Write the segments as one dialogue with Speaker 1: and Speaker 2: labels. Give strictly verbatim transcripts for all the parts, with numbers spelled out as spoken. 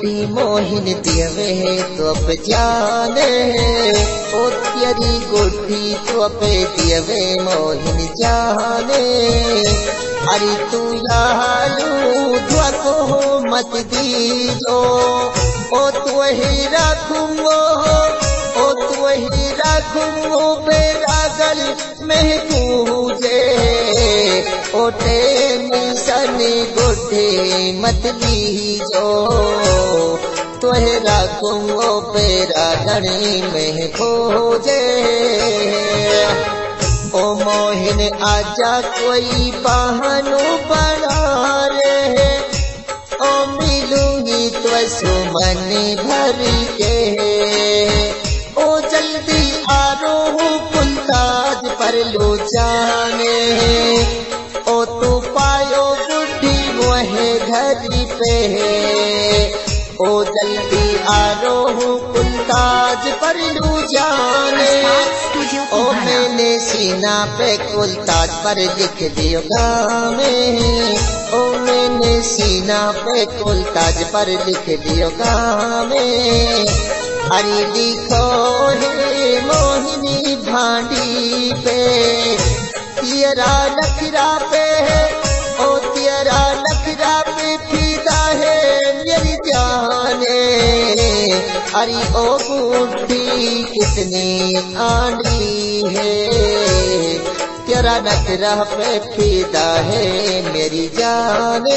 Speaker 1: गुड्डी मोहिन दियवे तो अब जाने, ओ तेरी गुड्डी तो अब दियवे मोहिन जाने। अरे तू यालू दुआ को मत दीजो, ओ तू ही रखूंगो, ओ तू ही रखूंगो मेरा गल महफूजे। ओ टेंशन गुड्डी मत लीजो, तुहे रखूंगो मेरा गल महफूजे। ओ मोहिन आजा कोई बहानो बना रहे, ओ मिलूंगी तो सुमन भर के। ओ जल्दी आ रो पुलताज पर लो जाने, ओ तू पायो गुड्डी वहे घर पे। ओ जल्दी आ रो पुलताज पर लो जाने, ओ मैंने सीना पे कुलताज पर लिख दियो गामे। ओ मैंने सीना पे कुलताज पर लिख दियो गामे। अरे लिखो हे मोहिनी भांडी पे, तेरा नखरा पे, ओ तेरा नखरा पे फीदा है मेरी जाने। अरे ओ गुड्डी कितनी आंधी है, तेरा नखरा पे फीदा है मेरी जाने।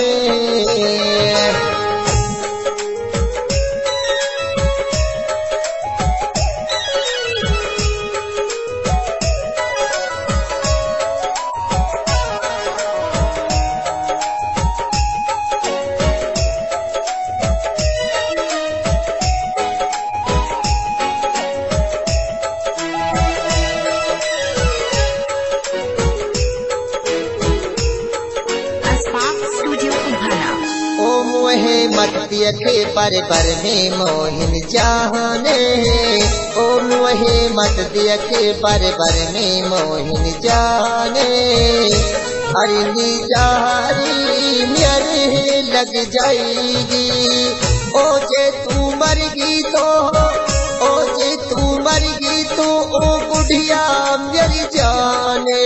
Speaker 1: मत दियखे पर पर में मोहिन जाने, ओ मुहे मत दियखे पर पर में मोहिन जाने। अरे निजारी मेरे लग जाएगी, ओ जे तू मरगी तो, ओ जे तू मरगी तो ओ बुढ़िया मेरी जाने।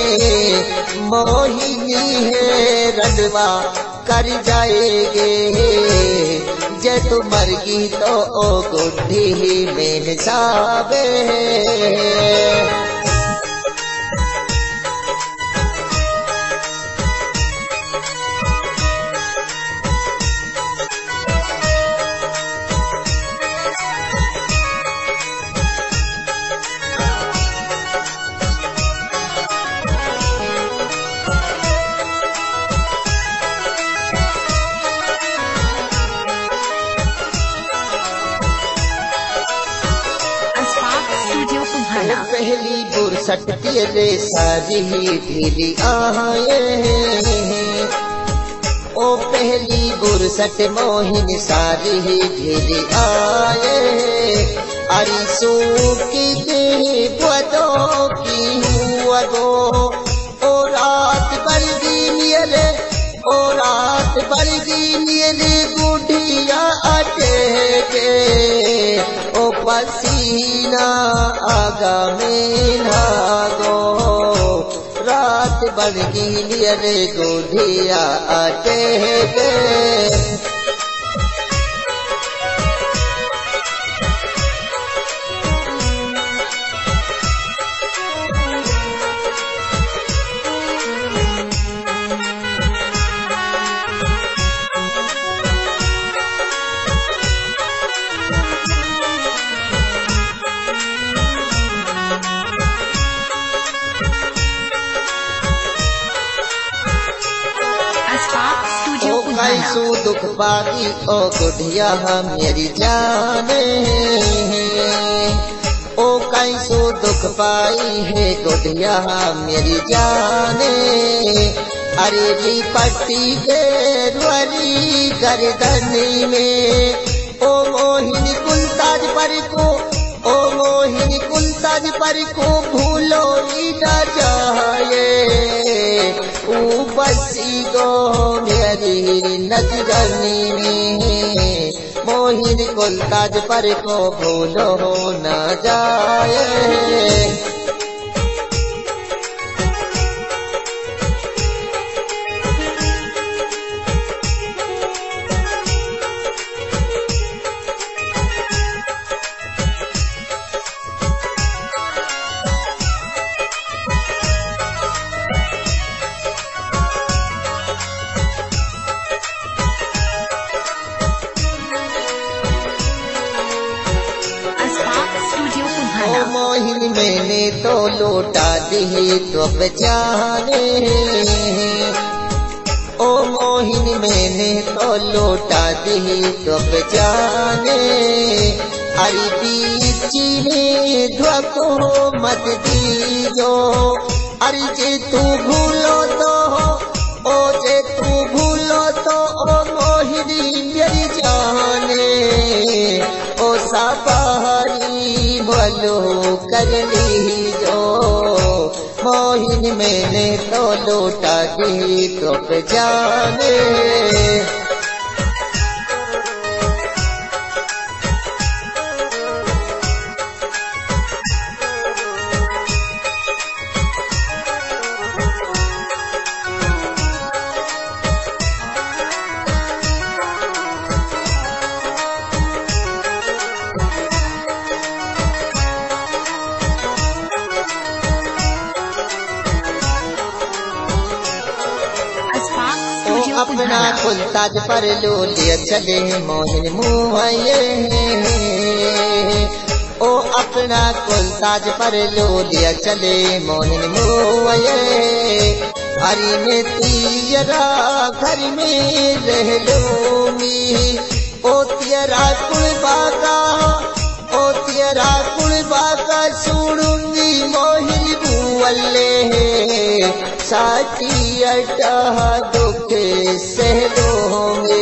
Speaker 1: मोहिनी है रंडवा कर जाएगे, जे तू मरगी तो ओ गुड्डी में हिसाबे। पहली बुरसट तेरे सारी ढीली आए, ओ पहली बुरसट मोहिन सारी ढीली आए। अरे सूखी दे बदो की हुआ गो, ओ रात बलगी मेरे, ओ रात बलगी मेरे गुड़िया अटे के। ओ पसीना आगा में नागो, रात बलगी मेरे गुड़िया अटे के। कैसू दुख पागी ओ गुड़िया मेरी जाने, ओ कैसू दुख पाई है गुड़िया मेरी जाने। अरे री पट्टी के रुअरी गर्दनी में, ओ मोहिनी कुलताज पर को, ओ मोहिनी कुलताज पर को भूलो ही न जाए। ऊ बसी गो मेरी नजरनी में, मोहिन कुल ताज पर को भूलो न जाए। ओ मोहिन मैंने तो लौटा दी तो बचाने, ओ मोहिन मैंने तो लौटा दी तो बचाने। अरे बीची में धोखो मत दीजो, अरे जे तू भूलो तो ओ जे तू भूलो तो ओ मोहिनी मेरी जाने। ओ सवारी भलो कर लीजो, मोहिन मैंने तो लौटा दी तो जाने। अपना कुल ताज पर लो लिया चले मोहिन मुँहे, ओ अपना कुल ताज पर लो लिया चले मोहिन मुँहे। अरे मैं तेरा घर में रह लूंगी, ओ तेरा कुल बाका, ओ तेरा कुल बाका सुनूंगी मोहिन बुअल्ले। साथी अटा दुख सहलोगे,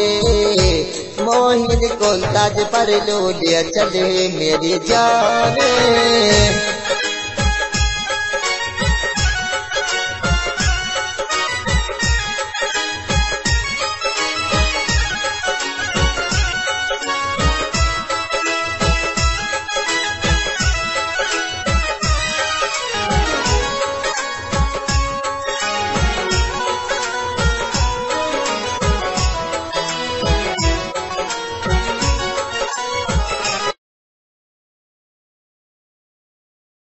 Speaker 1: मोहिन कुल ताज पर लो लिया चले मेरी जाने।